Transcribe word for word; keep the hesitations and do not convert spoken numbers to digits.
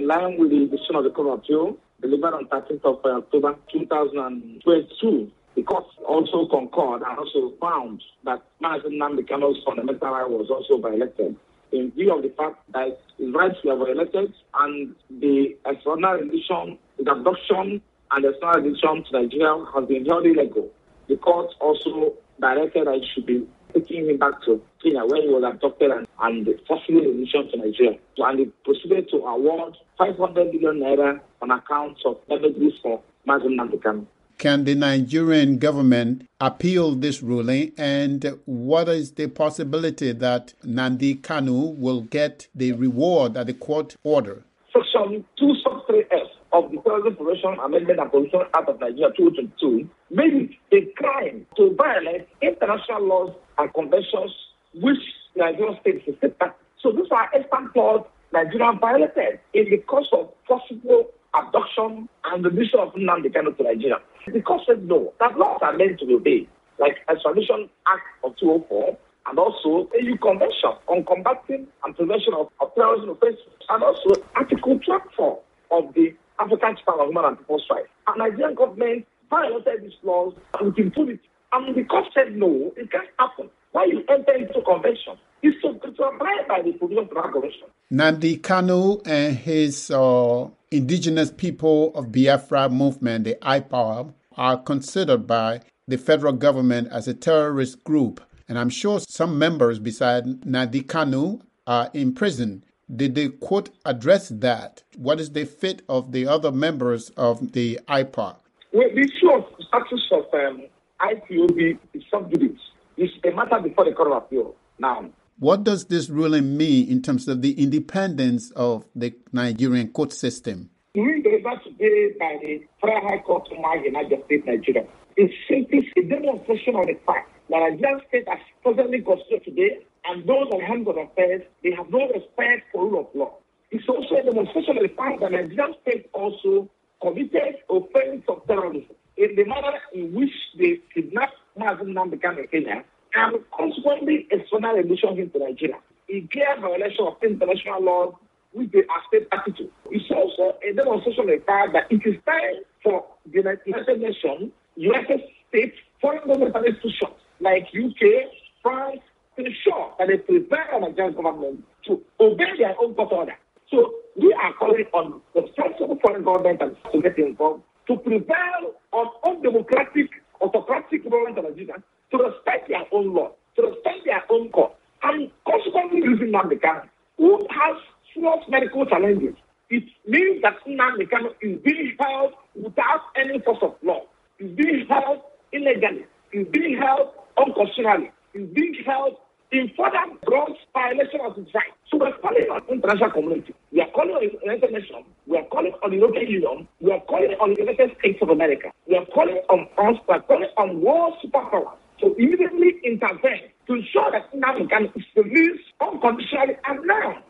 line with the decision of the Court of Appeal delivered on thirteenth of October two thousand twenty-two, the court also concurred and also found that Mazi Nnamdi Kanu's fundamental right was also violated in view of the fact that his rights were violated and the extraordinary rendition, the abduction and the extraordinary rendition to Nigeria has been held illegal. The court also directed that it should be taking him back to Kenya where he was abducted and, and forcibly renditioned to Nigeria. So, and it proceeded to award five hundred billion naira on account of damages for Mazi Nnamdi Kanu. Can the Nigerian government appeal this ruling, and what is the possibility that Nnamdi Kanu will get the reward that the court ordered? Section two sub three F of the Terrorism Prevention Amendment and Prohibition Act of Nigeria two thousand twenty-two made it a crime to violate international laws and conventions which Nigerian states is a part. So these are extant laws Nigeria violated in the course of possible abduction and the mission of Nnamdi Kanu to Nigeria. The court said no, that laws are meant to be obeyed, like Extradition Act of two thousand four and also A U Convention on Combating and Prevention of, of Terrorism Offenses, and also Article twenty-four of the African Charter of Human and People's Rights. And Nigerian government violated these laws with impunity. And the court said no, it can't happen. Why you enter into convention is to, to abide by the provisions of that convention. Nnamdi Kanu and his uh, indigenous people of Biafra movement, the I P O B, are considered by the federal government as a terrorist group. And I'm sure some members beside Nnamdi Kanu are in prison. Did the court address that? What is the fate of the other members of the I P O B? Well, the issue of status of um, I P O B is sub judice. It's a matter before the Court of Appeal now. What does this ruling mean in terms of the independence of the Nigerian court system? The ruling delivered today by the Federal High Court of Niger State, Nigeria, is simply a demonstration of the fact that Nigerian state as presently constituted today and those on hand of affairs, they have no respect for rule of law. It's also a demonstration of the fact that Nigerian state also committed offense of terrorism in the manner in which they kidnapped Mazi Nnamdi Kanu in Kenya and consequently extraordinary rendition him to Nigeria. A clear violation of international law which they are state party to. It's also a demonstration of the fact that it is time for the United Nations, United States, foreign governmental institutions like U K, France, to ensure that they prevent the Nigerian government to obey their own court order. So we are calling on the responsible foreign government and to get involved to prevail on undemocratic, autocratic government of Nigeria to respect their own law, to respect their own court, and consequently using Nnamdi Kanu, who has serious medical challenges. It means that Nnamdi Kanu is being held without any force of law, is being held illegally, is being held unconstitutionally, is being held in further gross violation of his rights. So we're calling on the international community. We are calling on the United Nations. We are calling on the European Union. We are calling on the United States of America. We are calling on France. We are calling on world superpowers to immediately intervene to ensure that Nnamdi Kanu is released unconditionally and now.